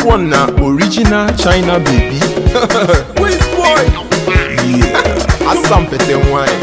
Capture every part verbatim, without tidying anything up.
one na original China baby. Which boy? Yeah, Assam pete wine.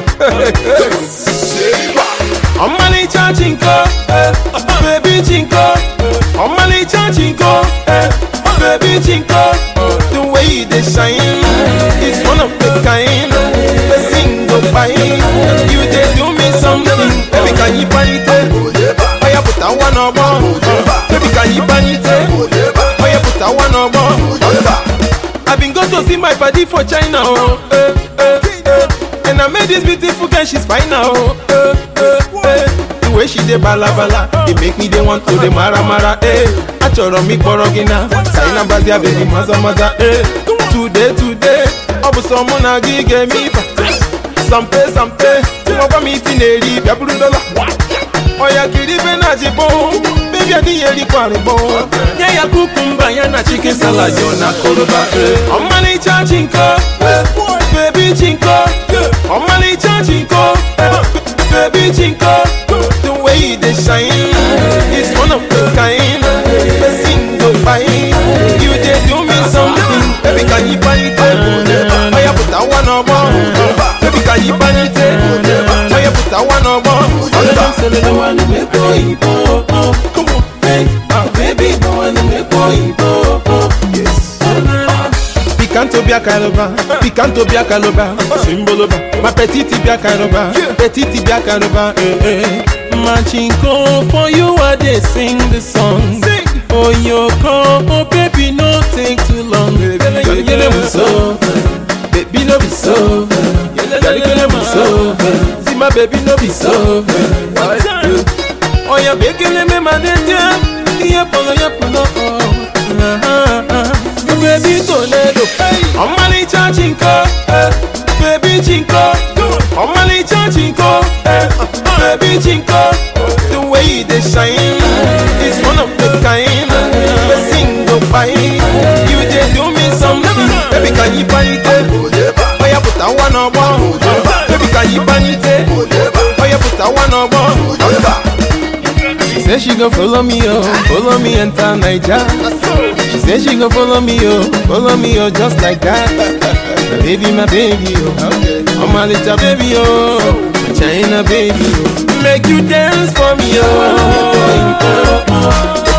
I'm money chinko, baby chinko. I'm money chinko, baby chinko. The way they shine is one of the kind. The single by you, they do me something. Baby, can you buy it? Oh, yeah, put that one on one. Baby, can you buy it? Oh, yeah, put that one on one. I've been going to see my body for China, oh, eh, eh, eh. And I met this beautiful girl, she's fine now, eh, eh, eh. The way she dey bala bala, it make me dey want to dey mara mara, eh. Achoro mi borogina, Saina bazia baby maza maza, eh. Today today, obu somo na gige mi fa. Sampe sampe, timoba mi tineri bia brudola. Oya kiribe na jibo, baby adi yeri kwari bo. Yeah ya kukumba ya na chicken salad yo na koroba. I'm money chinko, baby chinko. I'm money chinko, baby chinko. The way they shine is one of the kind. The single by you they do me something. Baby can you buy it? Oh yeah put that one on one. Baby can you buy it? Oh yeah put that one on one. The one who make boy, oh, oh, come on, hey, oh, baby, the one who make boy, oh, oh, yes. Picanto bia kaloba, picanto bia kaloba, simboloba, ma petite bia kaloba, petite bia kaloba, eh eh. Machinko, for you I they sing the song. Oh yo come, oh baby, no take too long. Baby, you know so, baby, no be so, baby, you know so. See my baby, no be so. Oh yeah, baby, let me manage you. Yeah, polo, yeah, polo. Baby, Toledo. I'm money chinko, baby chinko. I'm money chinko, baby chinko. The way they shine is one of the kind. The single by you, they do me something. Baby, can you buy it? Oh yeah, put that one on one. Baby, can you buy it? Oh yeah, put that one on one. She said she gon' follow me, oh, follow me enter Niger. She said she gon' follow me, oh, follow me, oh, just like that. My baby, my baby, oh, I'm a little baby, oh, my China baby, oh, make you dance for me, oh.